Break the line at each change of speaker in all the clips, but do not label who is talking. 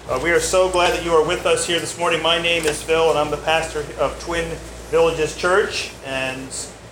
We are so glad that you are with us here this morning. My name is Phil, and I'm the pastor of Twin Villages Church, and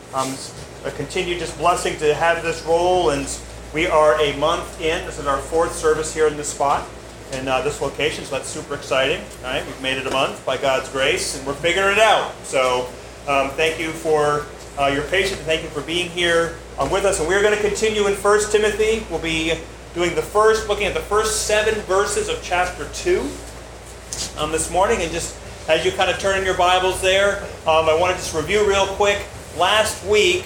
a continued just blessing to have this role. And we are a month in. This is our fourth service here in this spot, in this location, so that's super exciting. All right, we've made it a month by God's grace, and we're figuring it out. So thank you for your patience, and thank you for being here with us. And we're going to continue in 1 Timothy. We'll be looking at the first 7 verses of chapter 2 this morning. And just as you kind of turn in your Bibles there, I want to just review real quick. Last week,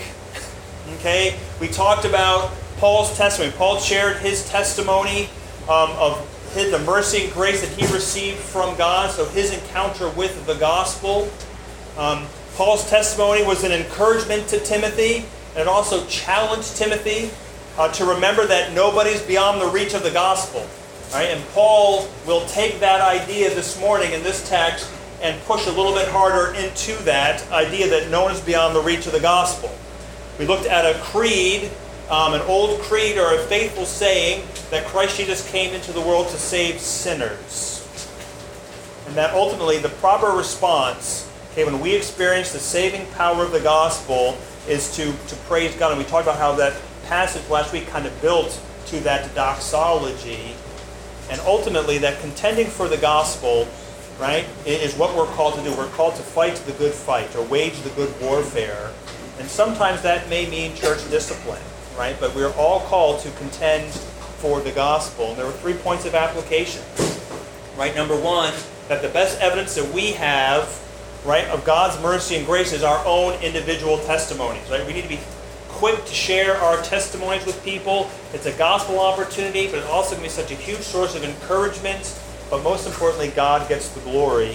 we talked about Paul's testimony. Paul shared his testimony of the mercy and grace that he received from God, so his encounter with the gospel. Paul's testimony was an encouragement to Timothy, and it also challenged Timothy to remember that nobody's beyond the reach of the gospel. Right? And Paul will take that idea this morning in this text and push a little bit harder into that idea that no one is beyond the reach of the gospel. We looked at a creed, an old creed or a faithful saying that Christ Jesus came into the world to save sinners. And that ultimately the proper response, when we experience the saving power of the gospel, is to praise God. And we talked about how that passage last week kind of built to that doxology, and ultimately that contending for the gospel, right, is what we're called to do. We're called to fight the good fight, or wage the good warfare, and sometimes that may mean church discipline, right? But we're all called to contend for the gospel. And there are 3 points of application, right? Number 1, that the best evidence that we have, right, of God's mercy and grace is our own individual testimonies, right? We need to be quick to share our testimonies with people. It's a gospel opportunity, but it also can be such a huge source of encouragement. But most importantly, God gets the glory.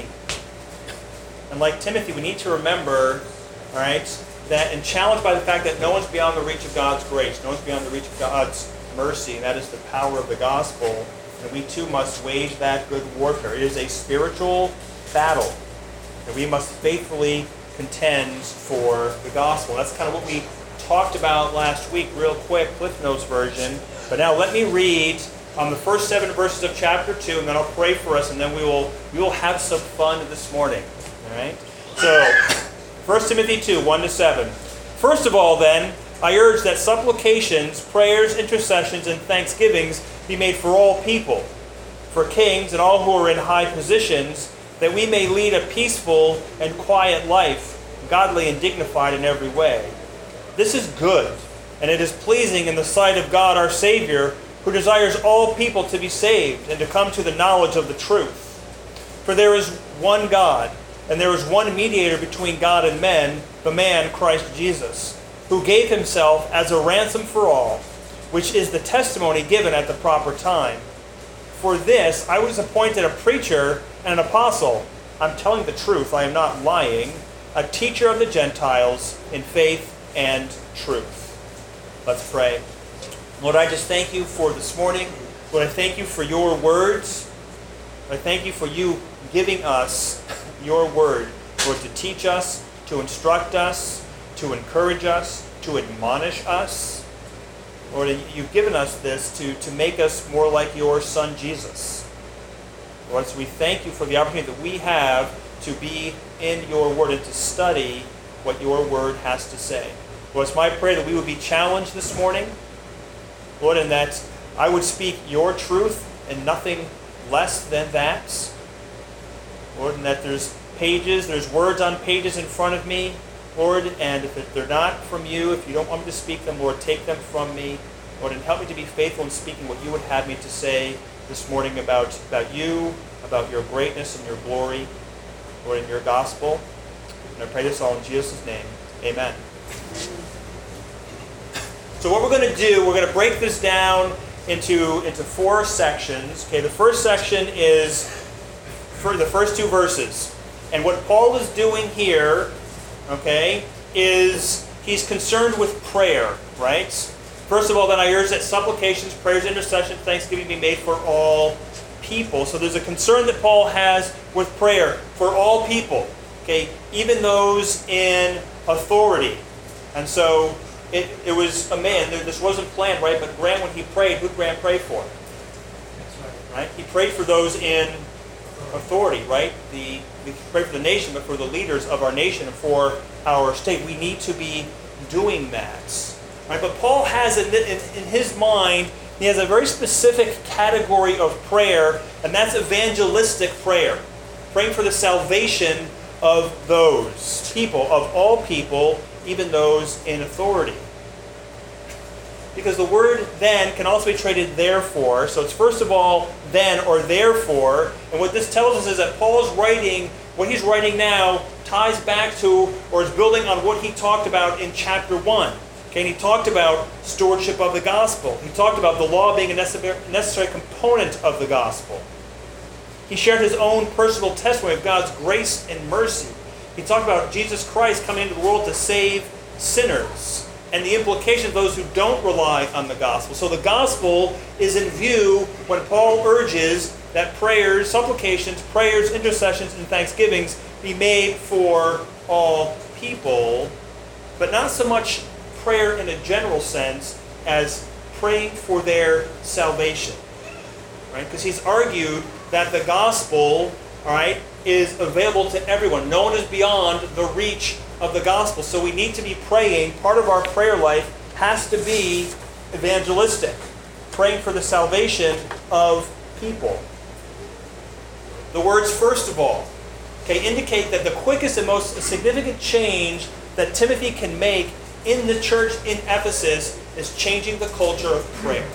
And like Timothy, we need to remember, all right, that and challenged by the fact that no one's beyond the reach of God's grace, no one's beyond the reach of God's mercy, and that is the power of the gospel. And we too must wage that good warfare. It is a spiritual battle, and we must faithfully contend for the gospel. That's kind of what we talked about last week, real quick, Cliff Notes version. But now let me read the first 7 verses of chapter 2, and then I'll pray for us, and then we will have some fun this morning. All right? So, 1 Timothy 2, 1-7. First of all, then, I urge that supplications, prayers, intercessions, and thanksgivings be made for all people, for kings and all who are in high positions, that we may lead a peaceful and quiet life, godly and dignified in every way. This is good, and it is pleasing in the sight of God our Savior, who desires all people to be saved and to come to the knowledge of the truth. For there is one God, and there is one mediator between God and men, the man Christ Jesus, who gave himself as a ransom for all, which is the testimony given at the proper time. For this I was appointed a preacher and an apostle. I'm telling the truth, I am not lying, a teacher of the Gentiles in faith and truth. Let's pray. Lord, I just thank you for this morning. Lord, I thank you for your words. I thank you for you giving us your word, Lord, to teach us, to instruct us, to encourage us, to admonish us. Lord, you've given us this to make us more like your Son, Jesus. Lord, so we thank you for the opportunity that we have to be in your word and to study what your word has to say. Lord, it's my prayer that we would be challenged this morning, Lord, and that I would speak your truth and nothing less than that. Lord, and that there's words on pages in front of me, Lord, and if they're not from you, if you don't want me to speak them, Lord, take them from me. Lord, and help me to be faithful in speaking what you would have me to say this morning about you, about your greatness and your glory, Lord, in your gospel. And I pray this all in Jesus' name. Amen. So what we're going to do, we're going to break this down into 4 sections. Okay, the first section is for the first 2 verses. And what Paul is doing here, okay, is he's concerned with prayer, right? First of all, then I urge that supplications, prayers, intercessions, thanksgiving be made for all people. So there's a concern that Paul has with prayer for all people, okay, even those in authority. And so it was a man. This wasn't planned, right? But Grant, when he prayed, who did Grant pray for? Right? He prayed for those in authority, right? We pray for the nation, but for the leaders of our nation and for our state. We need to be doing that. Right? But Paul has in his mind, he has a very specific category of prayer, and that's evangelistic prayer. Praying for the salvation of those people, of all people, even those in authority. Because the word then can also be traded therefore. So it's first of all then or therefore. And what this tells us is that Paul's writing, what he's writing now, ties back to or is building on what he talked about in chapter 1. Okay, and he talked about stewardship of the gospel. He talked about the law being a necessary component of the gospel. He shared his own personal testimony of God's grace and mercy. He talked about Jesus Christ coming into the world to save sinners and the implication of those who don't rely on the gospel. So the gospel is in view when Paul urges that prayers, supplications, prayers, intercessions, and thanksgivings be made for all people, but not so much prayer in a general sense as praying for their salvation. Right? Because he's argued that the gospel, all right, is available to everyone. No one is beyond the reach of the gospel. So we need to be praying. Part of our prayer life has to be evangelistic, praying for the salvation of people. The words "first of all," okay, indicate that the quickest and most significant change that Timothy can make in the church in Ephesus is changing the culture of prayer.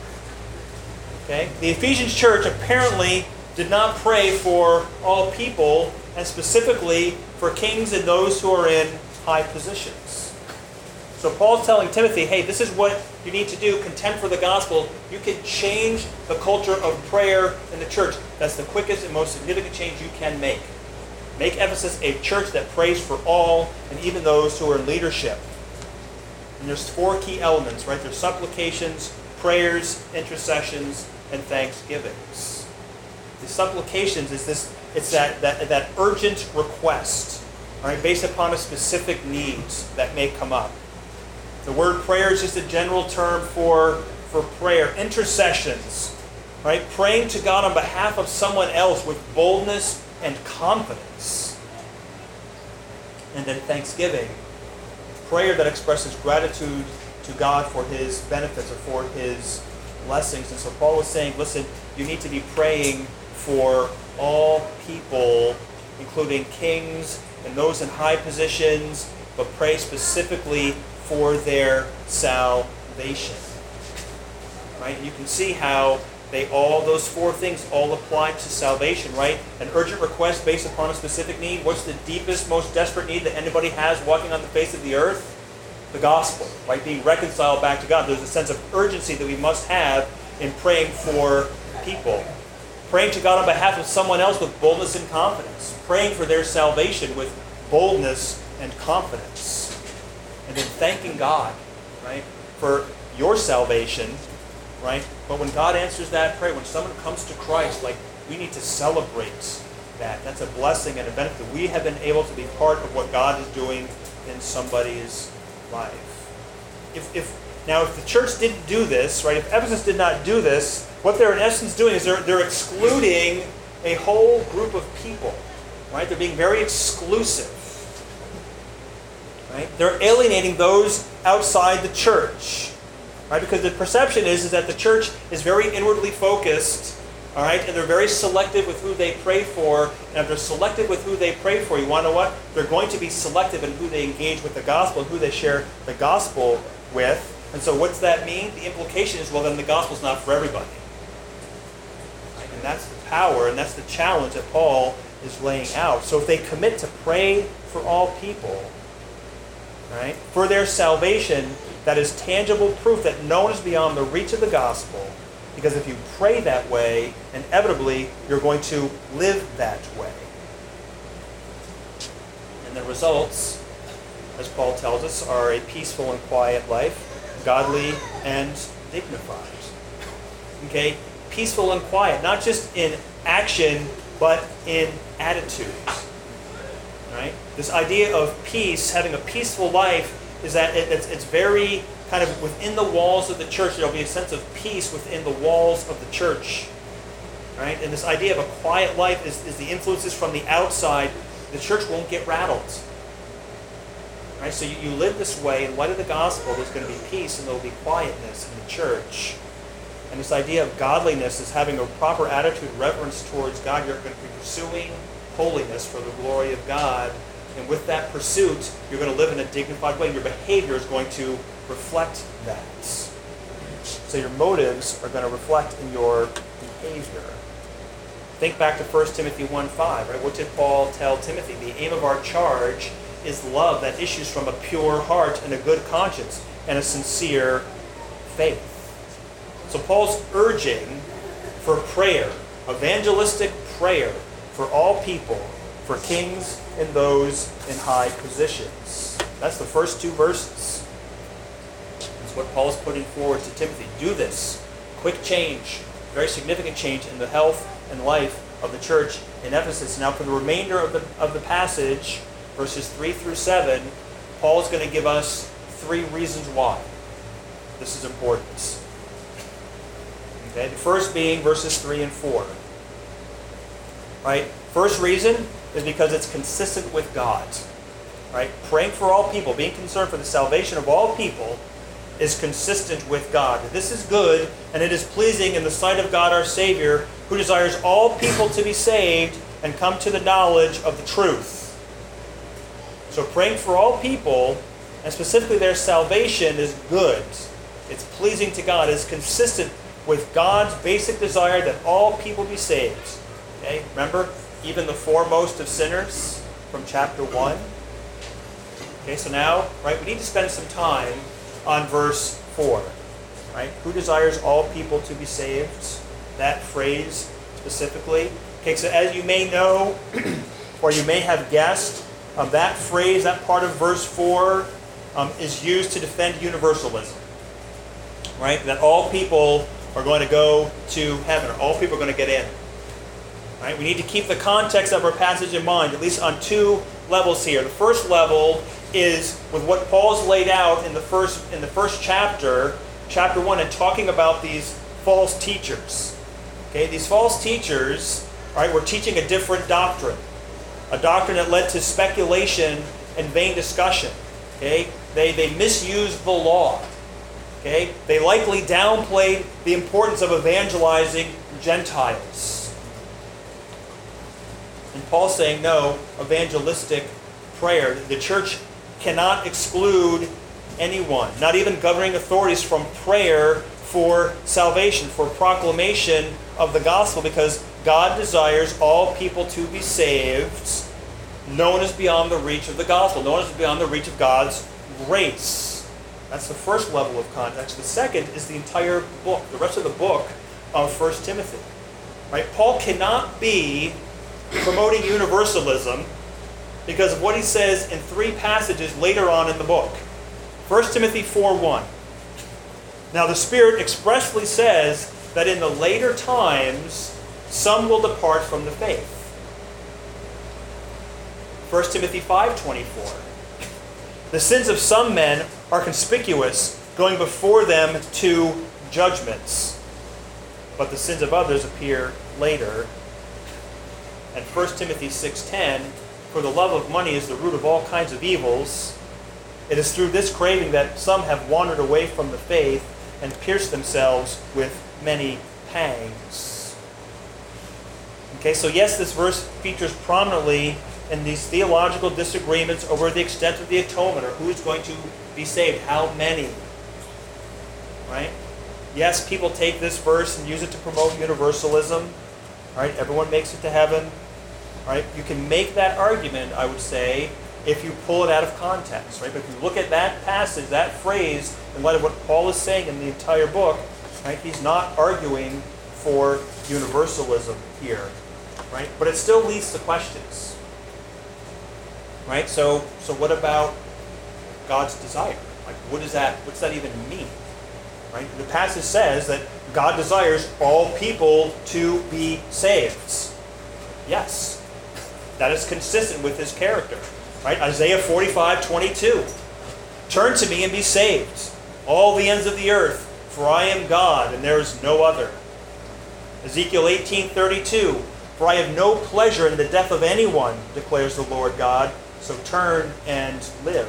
Okay? The Ephesians church apparently did not pray for all people, and specifically for kings and those who are in high positions. So Paul's telling Timothy, hey, this is what you need to do. Contend for the gospel. You can change the culture of prayer in the church. That's the quickest and most significant change you can make. Make Ephesus a church that prays for all, and even those who are in leadership. And there's 4 key elements, right? There's supplications, prayers, intercessions, and thanksgivings. The supplications is that urgent request, right, based upon a specific needs that may come up. The word prayer is just a general term for prayer. Intercessions, right, praying to God on behalf of someone else with boldness and confidence. And then thanksgiving, prayer that expresses gratitude to God for His benefits or for His blessings. And so Paul is saying, listen, you need to be praying for all people, including kings and those in high positions, but pray specifically for their salvation. Right? And you can see how those 4 things all apply to salvation, right? An urgent request based upon a specific need. What's the deepest, most desperate need that anybody has walking on the face of the earth? The gospel, right? Being reconciled back to God. There's a sense of urgency that we must have in praying for people. Praying to God on behalf of someone else with boldness and confidence. Praying for their salvation with boldness and confidence. And then thanking God, right, for your salvation, right? But when God answers that prayer, when someone comes to Christ, like, we need to celebrate that. That's a blessing and a benefit. We have been able to be part of what God is doing in somebody's life. If the church didn't do this, right? If Ephesus did not do this, what they're in essence doing is they're excluding a whole group of people, right? They're being very exclusive, right? They're alienating those outside the church, right? Because the perception is that the church is very inwardly focused, all right? And they're very selective with who they pray for. And if they're selective with who they pray for, you want to know what? They're going to be selective in who they engage with the gospel and who they share the gospel with. And so what's that mean? The implication is, well, then the gospel's not for everybody. Right? And that's the power, and that's the challenge that Paul is laying out. So if they commit to pray for all people, right, for their salvation, that is tangible proof that no one is beyond the reach of the gospel. Because if you pray that way, inevitably you're going to live that way. And the results, as Paul tells us, are a peaceful and quiet life, godly and dignified. Okay? Peaceful and quiet, not just in action, but in attitude. Right? This idea of peace, having a peaceful life, is that it's very kind of within the walls of the church. There'll be a sense of peace within the walls of the church. right? And this idea of a quiet life is the influences from the outside. The church won't get rattled. Right? So you live this way, in light of the gospel, there's going to be peace and there will be quietness in the church. And this idea of godliness is having a proper attitude, reverence towards God. You're going to be pursuing holiness for the glory of God. And with that pursuit, you're going to live in a dignified way. Your behavior is going to reflect that. So your motives are going to reflect in your behavior. Think back to 1 Timothy 1:5, right? What did Paul tell Timothy? The aim of our charge is love that issues from a pure heart and a good conscience and a sincere faith. So Paul's urging for prayer, evangelistic prayer for all people, for kings and those in high positions. That's the first 2 verses. That's what Paul is putting forward to Timothy. Do this. Quick change, very significant change in the health and life of the church in Ephesus. Now for the remainder of the passage, verses 3 through 7, Paul is going to give us 3 reasons why this is important. Okay, the first being verses 3 and 4. Right? First reason is because it's consistent with God. Right? Praying for all people, being concerned for the salvation of all people, is consistent with God. This is good, and it is pleasing in the sight of God our Savior, who desires all people to be saved and come to the knowledge of the truth. So praying for all people, and specifically their salvation, is good. It's pleasing to God. It's consistent with God's basic desire that all people be saved. Okay? Remember, even the foremost of sinners from chapter 1. Okay, so now, right, we need to spend some time on verse 4. Right? Who desires all people to be saved? That phrase specifically. Okay, so as you may know, or you may have guessed, that phrase, that part of verse 4, is used to defend universalism. Right? That all people are going to go to heaven, or all people are going to get in. Right? We need to keep the context of our passage in mind, at least on 2 levels here. The first level is with what Paul's laid out in the first chapter, chapter 1, and talking about these false teachers. Okay, these false teachers, right, were teaching a different doctrine. A doctrine that led to speculation and vain discussion. Okay? They misused the law. Okay? They likely downplayed the importance of evangelizing Gentiles. And Paul's saying, no, evangelistic prayer. The church cannot exclude anyone, not even governing authorities, from prayer for salvation, for proclamation of the gospel, because God desires all people to be saved. No one is beyond the reach of the gospel. No one is beyond the reach of God's grace. That's the first level of context. The second is the entire book, the rest of the book of 1 Timothy. Right? Paul cannot be promoting universalism because of what he says in 3 passages later on in the book. 1 Timothy 4:1. Now the Spirit expressly says that in the later times some will depart from the faith. 1 Timothy 5:24. The sins of some men are conspicuous, going before them to judgments, but the sins of others appear later. And 1 Timothy 6:10, for the love of money is the root of all kinds of evils. It is through this craving that some have wandered away from the faith and pierced themselves with many pangs. Okay, so yes, this verse features prominently in these theological disagreements over the extent of the atonement, or who's going to be saved, how many. Right? Yes, people take this verse and use it to promote universalism. Right? Everyone makes it to heaven. Right? You can make that argument, I would say, if you pull it out of context. Right? But if you look at that passage, that phrase, in light of what Paul is saying in the entire book, right, he's not arguing for universalism here. Right? But it still leads to questions. Right? So what about God's desire? Like, what's that even mean? Right? The passage says that God desires all people to be saved. Yes. That is consistent with his character. Right? Isaiah 45:22. Turn to me and be saved, all the ends of the earth, for I am God and there is no other. Ezekiel 18:32, for I have no pleasure in the death of anyone, declares the Lord God, so turn and live.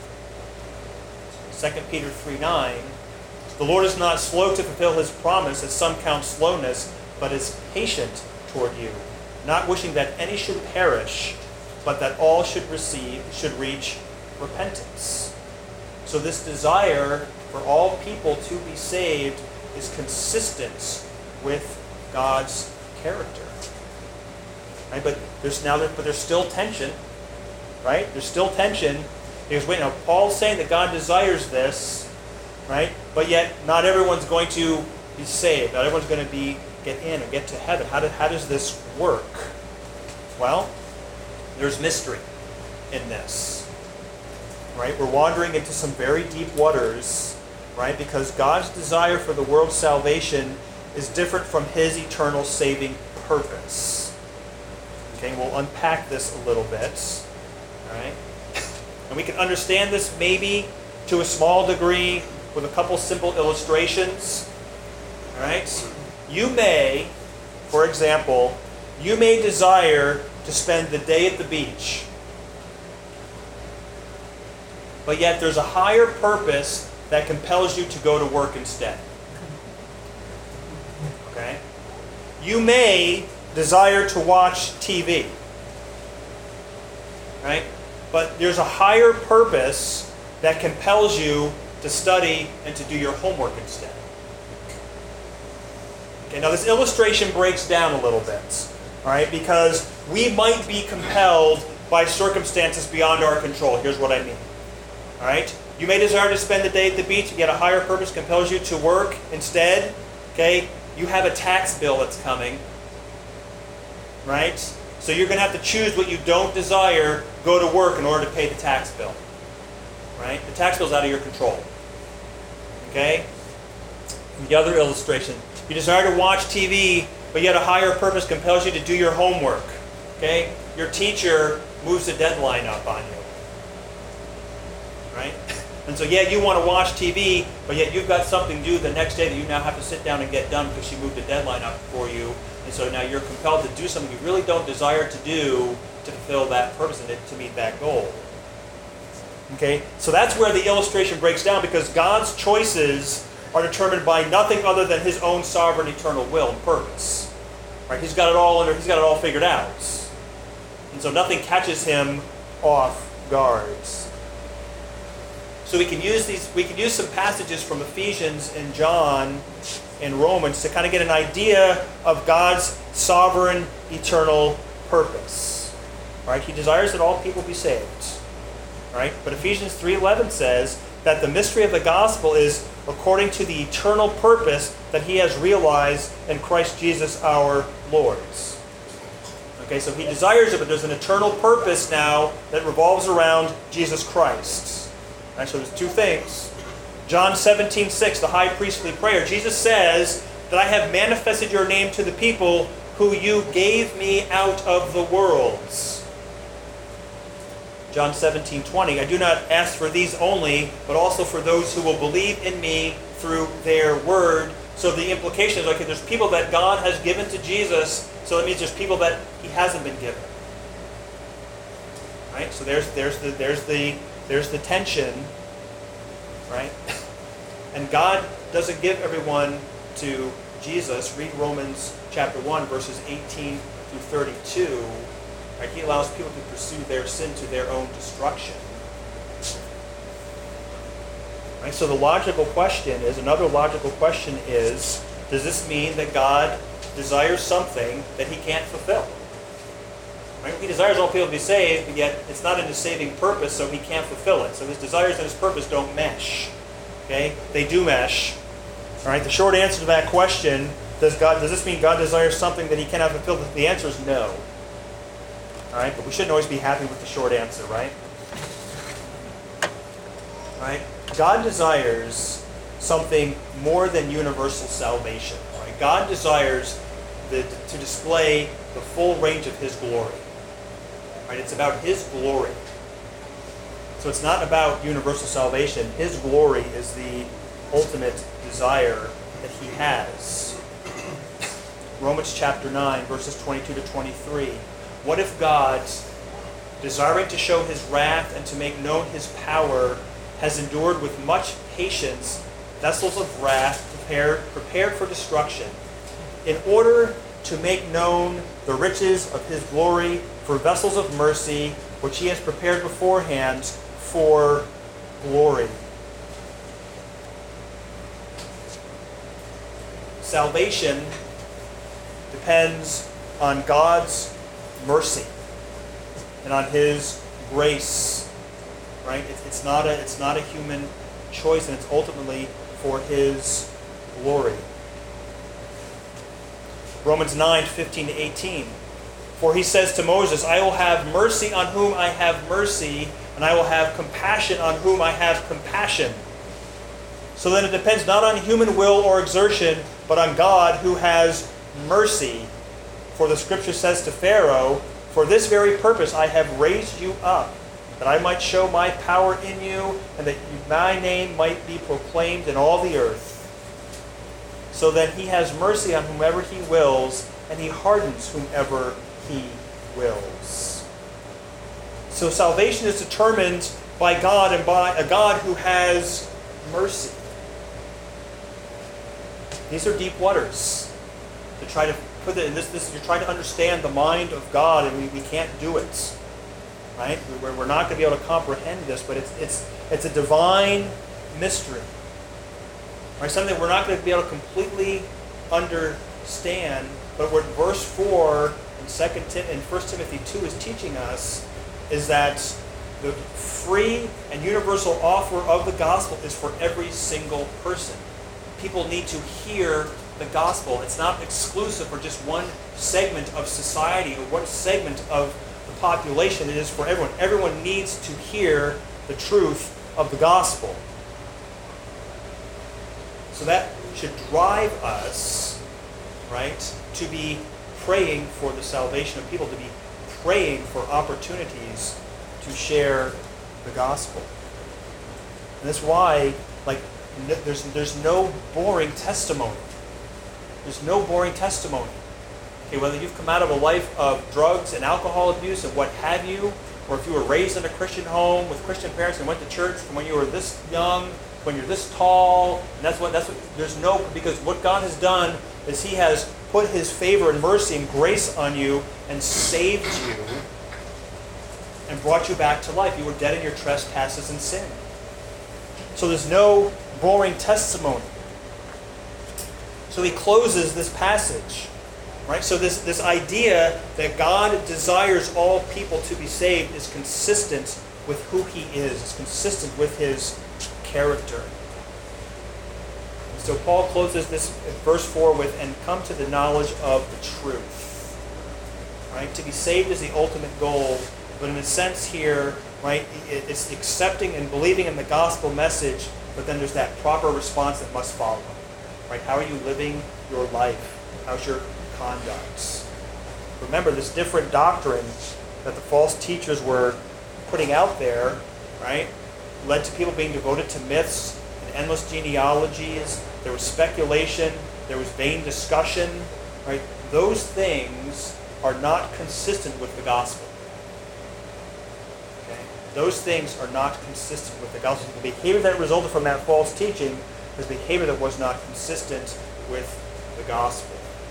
2 Peter 3:9, the Lord is not slow to fulfill his promise, as some count slowness, but is patient toward you, not wishing that any should perish, but that all should reach repentance. So this desire for all people to be saved is consistent with God's character. Right? But there's still tension. Right? There's still tension. Because now Paul's saying that God desires this, right? But yet not everyone's going to be saved. Not everyone's going to get in or get to heaven. How does this work? Well, there's mystery in this. Right? We're wandering into some very deep waters, right? Because God's desire for the world's salvation is different from his eternal saving purpose. Okay, we'll unpack this a little bit. All right? And we can understand this maybe to a small degree with a couple simple illustrations. All right? You may, for example, desire to spend the day at the beach. But yet there's a higher purpose that compels you to go to work instead. Okay? You may desire to watch TV. Right? But there's a higher purpose that compels you to study and to do your homework instead. Okay, now this illustration breaks down a little bit. All right? Because we might be compelled by circumstances beyond our control. Here's what I mean. All right? You may desire to spend the day at the beach, yet a higher purpose compels you to work instead. Okay? You have a tax bill that's coming. Right? So you're going to have to choose what you don't desire, go to work in order to pay the tax bill. Right? The tax bill's out of your control. Okay? And the other illustration. You desire to watch TV, but yet a higher purpose compels you to do your homework. Okay? Your teacher moves the deadline up on you. Right? And so, you want to watch TV, but yet you've got something due the next day that you now have to sit down and get done because she moved the deadline up for you. And so now you're compelled to do something you really don't desire to do to fulfill that purpose and to meet that goal. Okay? So that's where the illustration breaks down, because God's choices are determined by nothing other than his own sovereign eternal will and purpose. Right? He's got it all figured out. And so nothing catches him off guard. So we can use some passages from Ephesians and John and Romans to kind of get an idea of God's sovereign eternal purpose. Right? He desires that all people be saved. Right? But Ephesians 3:11 says that the mystery of the gospel is according to the eternal purpose that he has realized in Christ Jesus our Lord. Okay, so he desires it, but there's an eternal purpose now that revolves around Jesus Christ. Right, so there's two things. John 17:6, the high priestly prayer. Jesus says that I have manifested your name to the people who you gave me out of the world. John 17:20, I do not ask for these only, but also for those who will believe in me through their word. So the implication is, okay, there's people that God has given to Jesus, so that means there's people that he hasn't been given. Right? So there's the tension, right? And God doesn't give everyone to Jesus. Read Romans chapter 1, verses 18 through 32. Right? He allows people to pursue their sin to their own destruction. Right? So another logical question is, does this mean that God desires something that he can't fulfill? Right? He desires all people to be saved, but yet it's not in his saving purpose, so he can't fulfill it. So his desires and his purpose don't mesh. Okay? They do mesh. All right? The short answer to that question, does this mean God desires something that he cannot fulfill? The answer is no. All right? But we shouldn't always be happy with the short answer, right? Right? God desires something more than universal salvation. Right? God desires to display the full range of his glory. Right? It's about his glory. So it's not about universal salvation. His glory is the ultimate desire that he has. Romans chapter 9, verses 22 to 23. What if God, desiring to show his wrath and to make known his power, has endured with much patience vessels of wrath prepared for destruction, in order to make known the riches of his glory for vessels of mercy, which he has prepared beforehand for glory. Salvation depends on God's mercy and on his grace. Right? It's not a human choice, and it's ultimately for his glory. Romans 9, 15 to 18. For he says to Moses, I will have mercy on whom I have mercy, and I will have compassion on whom I have compassion. So then it depends not on human will or exertion, but on God who has mercy. For the scripture says to Pharaoh, for this very purpose I have raised you up, that I might show my power in you, and that my name might be proclaimed in all the earth. So then he has mercy on whomever he wills, and he hardens whomever he wills. So salvation is determined by God, and by a God who has mercy. These are deep waters. To try to put it in this you're trying to understand the mind of God, and we can't do it. Right? We're not going to be able to comprehend this, but it's a divine mystery. Right? Something that we're not going to be able to completely understand, but what verse 4 in 1 Timothy 2 is teaching us is that the free and universal offer of the gospel is for every single person. People need to hear the gospel. It's not exclusive for just one segment of society or one segment of the population. It is for everyone. Everyone needs to hear the truth of the gospel. So that should drive us, right, to be praying for the salvation of people, to be praying for opportunities to share the gospel. And that's why, there's no boring testimony. There's no boring testimony. Okay, whether you've come out of a life of drugs and alcohol abuse and what have you, or if you were raised in a Christian home with Christian parents and went to church from when you were this young, when you're this tall, and because what God has done is he has put his favor and mercy and grace on you and saved you and brought you back to life. You were dead in your trespasses and sin. So there's no boring testimony. So he closes this passage. Right? So this idea that God desires all people to be saved is consistent with who he is. It's consistent with his character. And so Paul closes this verse 4 with, and come to the knowledge of the truth. Right? To be saved is the ultimate goal, but in a sense here, right, it's accepting and believing in the gospel message, but then there's that proper response that must follow. Right? How are you living your life? How's your conduct? Remember, this different doctrine that the false teachers were putting out there, right, led to people being devoted to myths and endless genealogies. There was speculation. There was vain discussion. Right? Those things are not consistent with the gospel. Okay? Those things are not consistent with the gospel. The behavior that resulted from that false teaching was behavior that was not consistent with the gospel.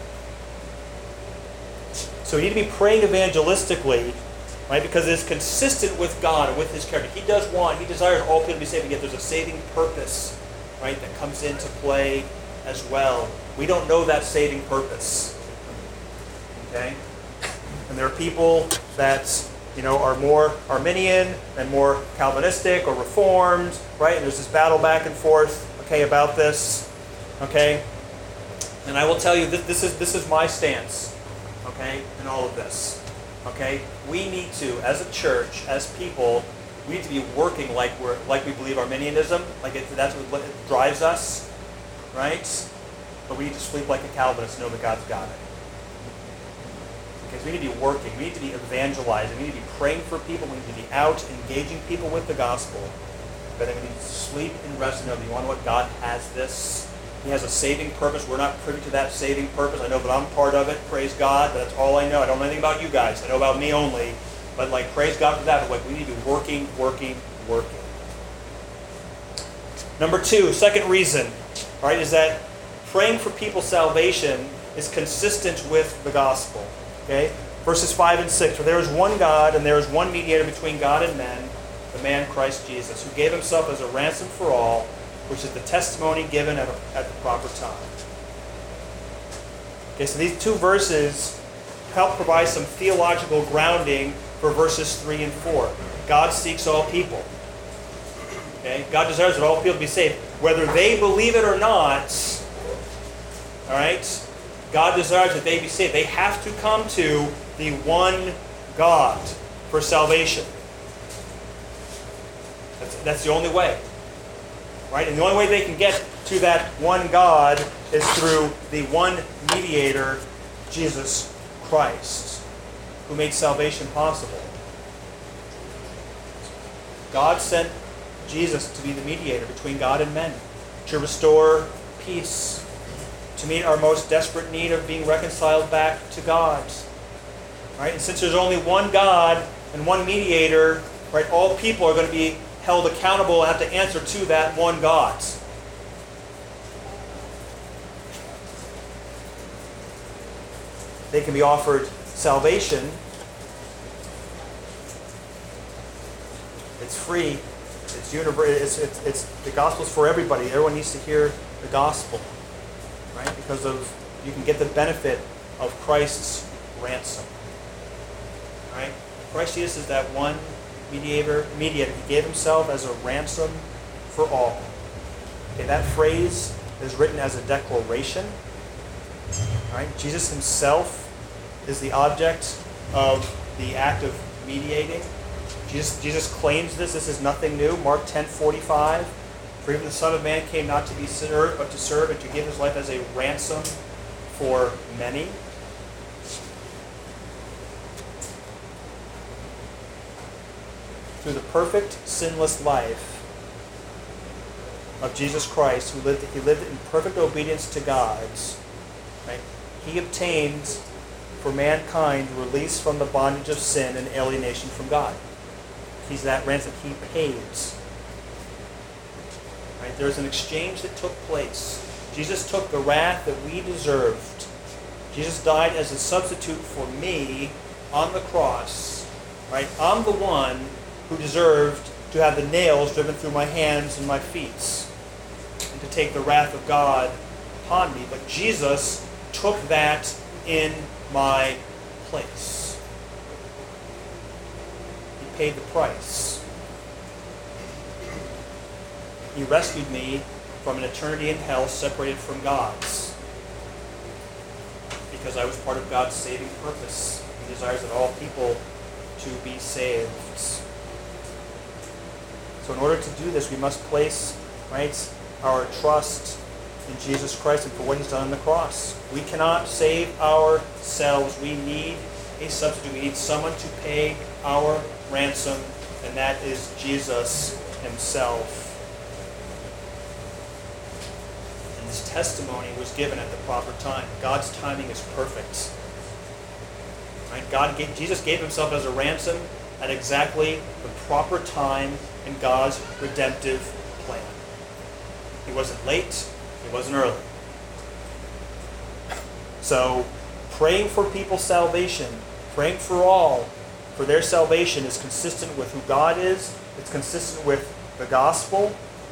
So we need to be praying evangelistically, right? Because it's consistent with God and with his character. He desires all people to be saved, and yet there's a saving purpose, right, that comes into play as well. We don't know that saving purpose. Okay? And there are people that, are more Arminian and more Calvinistic or Reformed, right? And there's this battle back and forth, okay, about this. Okay? And I will tell you that this is my stance. Okay, in all of this. Okay, we need to, as a church, as people, we need to be working like we believe Arminianism, that's what drives us, right? But we need to sleep like a Calvinist and know that God's got it. Okay, so we need to be working. We need to be evangelizing. We need to be praying for people. We need to be out engaging people with the gospel. But then we need to sleep and rest and know that you want to know what? God has this. He has a saving purpose. We're not privy to that saving purpose. I know that I'm part of it. Praise God. That's all I know. I don't know anything about you guys. I know about me only. But praise God for that. But we need to be working. Number two, second reason, all right, is that praying for people's salvation is consistent with the gospel. Okay? Verses 5 and 6. For there is one God, and there is one mediator between God and men, the man Christ Jesus, who gave himself as a ransom for all, which is the testimony given at the proper time. Okay, so these two verses help provide some theological grounding for verses 3 and 4. God seeks all people. Okay? God desires that all people be saved. Whether they believe it or not, all right, God desires that they be saved. They have to come to the one God for salvation. That's the only way. Right? And the only way they can get to that one God is through the one mediator, Jesus Christ, who made salvation possible. God sent Jesus to be the mediator between God and men, to restore peace, to meet our most desperate need of being reconciled back to God. Right? And since there's only one God and one mediator, right, all people are going to be held accountable and have to answer to that one God. They can be offered salvation. It's free. It's universal. It's the gospel's for everybody. Everyone needs to hear the gospel, right? Because you can get the benefit of Christ's ransom. Right? Christ Jesus is that one mediator. He gave himself as a ransom for all. Okay, that phrase is written as a declaration. Right? Jesus himself is the object of the act of mediating. Jesus claims this. This is nothing new. Mark 10:45. For even the Son of Man came not to be served, but to serve and to give his life as a ransom for many. Through the perfect, sinless life of Jesus Christ, he lived in perfect obedience to God's. Right? He obtained for mankind release from the bondage of sin and alienation from God. He's that ransom. He pays. Right? There's an exchange that took place. Jesus took the wrath that we deserved. Jesus died as a substitute for me on the cross. Right? I'm the one who deserved to have the nails driven through my hands and my feet and to take the wrath of God upon me. But Jesus took that in my place. He paid the price. He rescued me from an eternity in hell separated from God's, because I was part of God's saving purpose. He desires that all people to be saved. So in order to do this, we must place, right, our trust in Jesus Christ and for what he's done on the cross. We cannot save ourselves. We need a substitute. We need someone to pay our ransom, and that is Jesus himself. And this testimony was given at the proper time. God's timing is perfect. Right? Jesus gave himself as a ransom at exactly the proper time in God's redemptive plan. He wasn't late. He wasn't early. So, praying for people's salvation, praying for all, for their salvation is consistent with who God is. It's consistent with the gospel.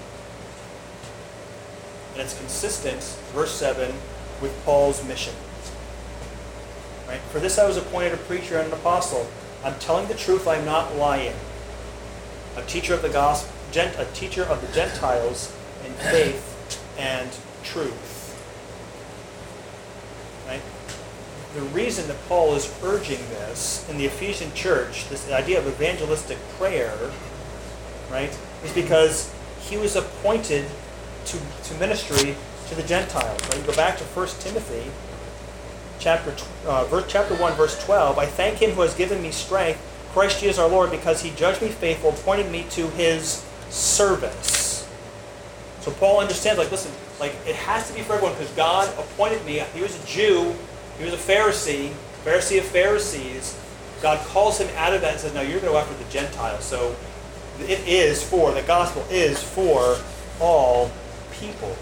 And it's consistent, verse 7, with Paul's mission. Right? For this I was appointed a preacher and an apostle. I'm telling the truth, I'm not lying. A teacher of the gospel, a teacher of the Gentiles in faith and truth. Right? The reason that Paul is urging this in the Ephesian church, this idea of evangelistic prayer, right, is because he was appointed to ministry to the Gentiles. Right? You go back to 1 Timothy chapter 1, verse 12. I thank him who has given me strength, Christ Jesus our Lord, because he judged me faithful, appointed me to his service. So Paul understands, listen, Like, it has to be for everyone because God appointed me. He was a Jew. He was a Pharisee of Pharisees. God calls him out of that and says, no, you're going to go after the Gentiles. So the gospel is for all people.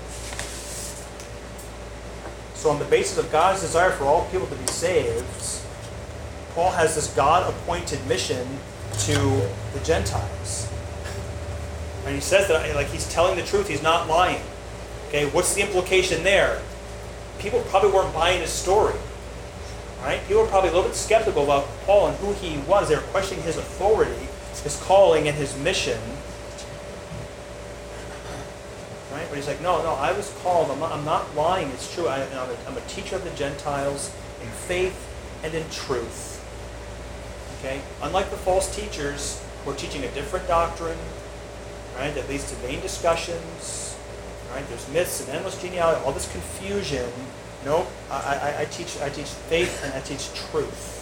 So on the basis of God's desire for all people to be saved, Paul has this God-appointed mission to the Gentiles. And he says that like he's telling the truth, he's not lying. Okay, what's the implication there? People probably weren't buying his story. Right? People were probably a little bit skeptical about Paul and who he was. They were questioning his authority, his calling, and his mission. Right? But he's like, no, I was called. I'm not lying. It's true. I'm a teacher of the Gentiles in faith and in truth. Okay? Unlike the false teachers who are teaching a different doctrine, right, that leads to vain discussions. Right? There's myths and endless genealogy, all this confusion. No, I teach faith and I teach truth.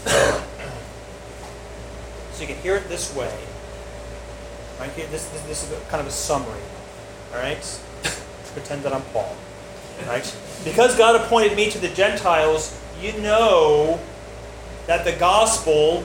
So you can hear it this way. Right? This is kind of a summary. All right? Let's pretend that I'm Paul. Right? Because God appointed me to the Gentiles, you know that the gospel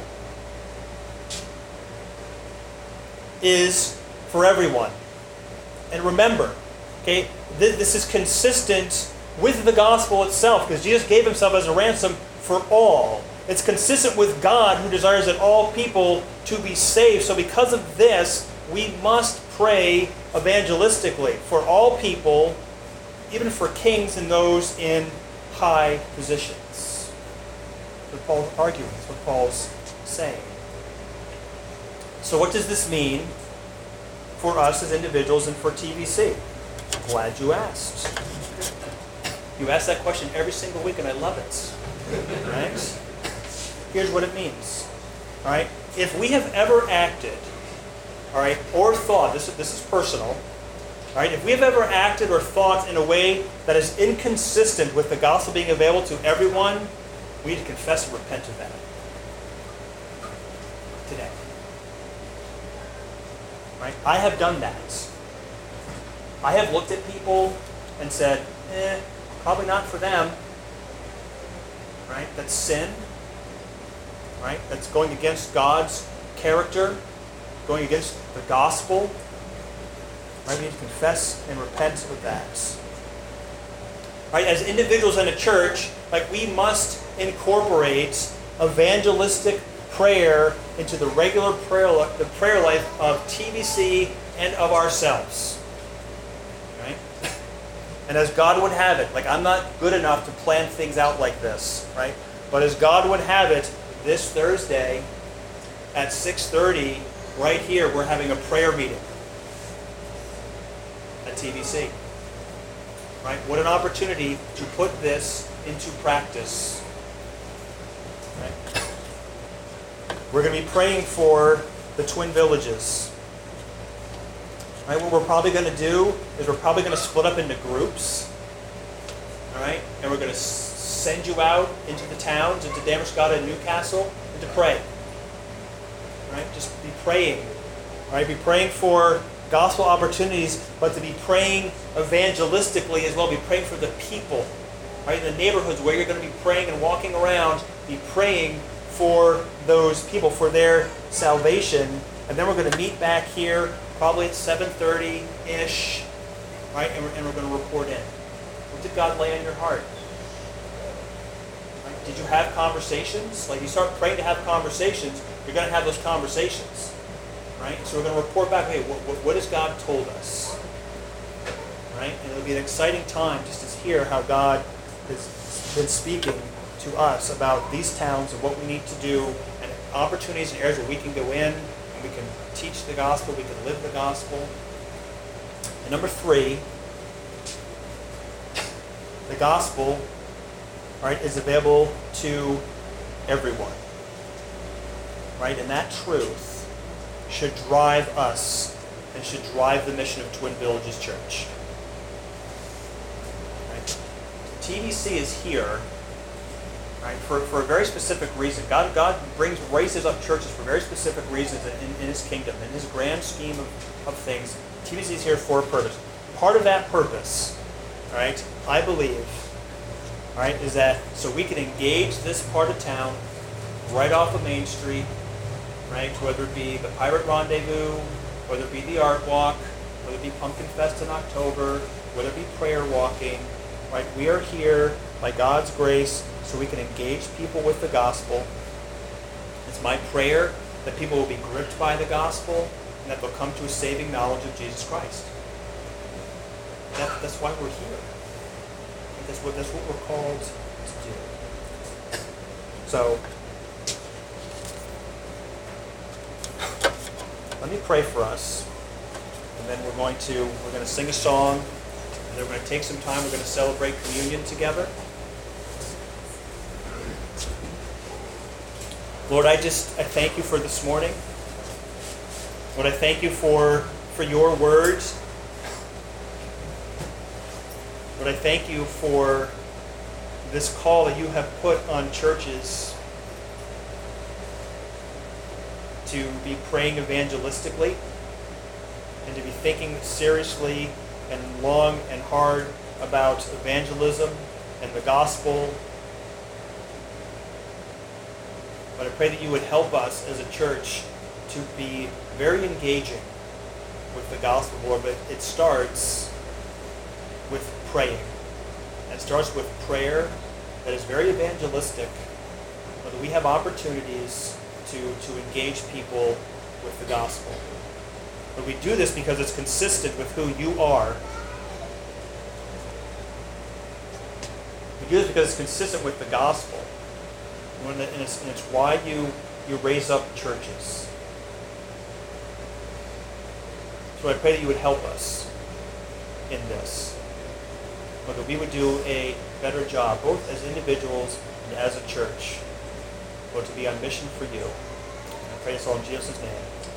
is for everyone. And remember, okay, this is consistent with the gospel itself, because Jesus gave himself as a ransom for all. It's consistent with God, who desires that all people to be saved. So because of this, we must pray evangelistically for all people, even for kings and those in high positions. That's what Paul's arguing. That's what Paul's saying. So what does this mean for us as individuals and for TVC? Glad you asked. You ask that question every single week, and I love it. Right? Here's what it means. All right? If we have ever acted, all right, or thought, this is personal, all right, if we have ever acted or thought in a way that is inconsistent with the gospel being available to everyone, we need to confess and repent of that today. Right? I have done that. I have looked at people and said, probably not for them. Right? That's sin. Right? That's going against God's character, going against the gospel. Right? We need to confess and repent of that. Right? As individuals in a church, like, we must incorporate evangelistic prayer into the regular prayer life of TVC and of ourselves. Right? And as God would have it, like, I'm not good enough to plan things out like this, right? But as God would have it, this Thursday at 6:30, right here, we're having a prayer meeting at TVC. Right? What an opportunity to put this into practice. Right? We're going to be praying for the Twin Villages. Right? What we're probably going to do is we're probably going to split up into groups. All right? And we're going to send you out into the towns, into Damerscott and Newcastle, and to pray. Right? Just be praying. Right? Be praying for gospel opportunities, but to be praying evangelistically as well. Be praying for the people. Right? In the neighborhoods where you're going to be praying and walking around, be praying for those people, for their salvation. And then we're going to meet back here probably at 7:30-ish, right? And we're going to report in. What did God lay on your heart? Right? Did you have conversations? Like, you start praying to have conversations, you're going to have those conversations. Right? So we're going to report back, hey, what has God told us? Right? And it'll be an exciting time just to hear how God has been speaking to us about these towns and what we need to do, and opportunities and areas where we can go in and we can teach the gospel, we can live the gospel. And number 3, the gospel, right, is available to everyone. Right? And that truth should drive us and should drive the mission of Twin Villages Church. Right? TVC is here, right, for a very specific reason. God raises up churches for very specific reasons in His kingdom, in His grand scheme of things. TVC is here for a purpose. Part of that purpose all right, I believe, all right, is that so we can engage this part of town right off of Main Street, right, whether it be the Pirate Rendezvous, whether it be the Art Walk, whether it be Pumpkin Fest in October, whether it be prayer walking, right, we are here by God's grace so we can engage people with the gospel. It's my prayer that people will be gripped by the gospel and that they'll come to a saving knowledge of Jesus Christ. That's why we're here. That's what we're called to do. So, let me pray for us, and then we're going to sing a song, and then we're going to take some time. We're going to celebrate communion together. Lord, I thank you for this morning. Lord, I thank you for your words. Lord, I thank you for this call that you have put on churches to be praying evangelistically and to be thinking seriously and long and hard about evangelism and the gospel. But I pray that you would help us as a church to be very engaging with the gospel, Lord. But it starts with praying. It starts with prayer that is very evangelistic, whether we have opportunities to engage people with the gospel. But we do this because it's consistent with who you are. We do this because it's consistent with the gospel. And it's why you raise up churches. So I pray that you would help us in this. But that we would do a better job, both as individuals and as a church, Lord, to be on mission for you. And I pray this all in Jesus' name.